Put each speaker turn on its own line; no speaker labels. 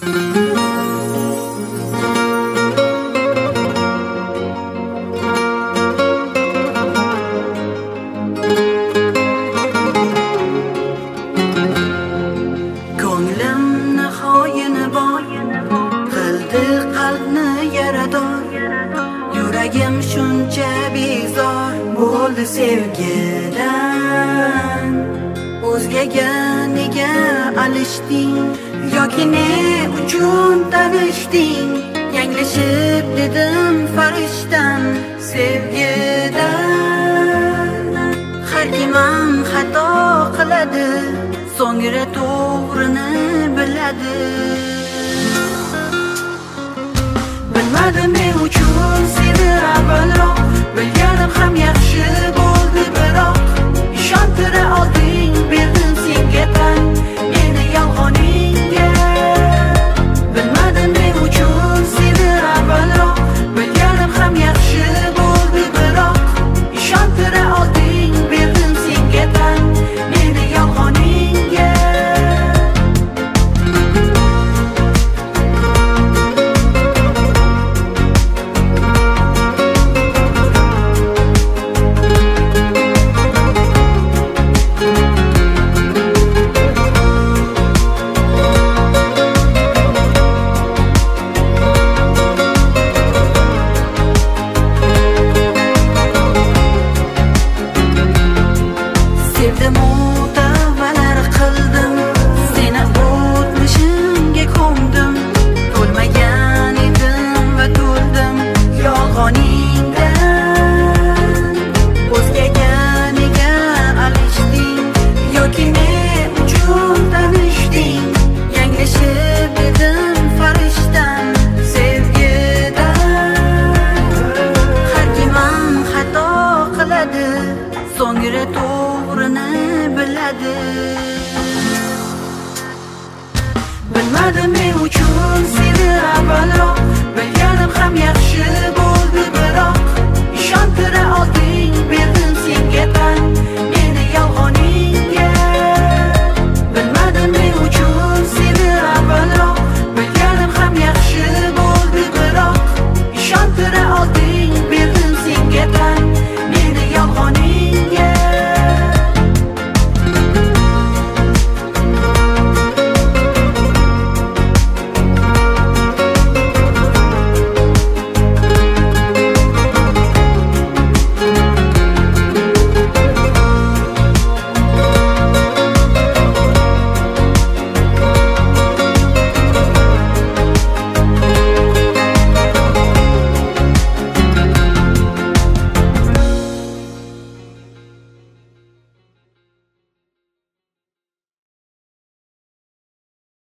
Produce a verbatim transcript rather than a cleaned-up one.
Ko'nglimni xoyini bor qildi qalbni yarador. Yuragim shuncha bezor bo'ldi sevgidan. O'zgaga nega alishding yoki ne uchun tanishding? Yanglishib dedim farishtam sevgidan. Har kim ham xato qiladi, so'ngra to'g'rini biladi. Bilmadim ne uchun seni avvalroq, bilganim ham yaxshi bo'ldi biroq. Ishontira olding, berdim senga tan meni yolg'oningga. Bilmadim ne uchun seni avvalroq, bilganim ham yaxshi bo'ldi biroq. Ishontira olding, berdim senga tan meni yolg'oningga. Sevdim, o'tavalar qildim, seni o'tmishimga ko'mdim. To'lmagan edim va to'ldim yolg'oningdan. O'zgaga nega alishding yoki ne uchun tanishding? Yanglishib dedim farishtam sevgidan. Har kim ham xato qiladi, so'ngra to'g'rini biladi. Bilmadim ne uchun seni avvalroq, bilganim ham yaxshi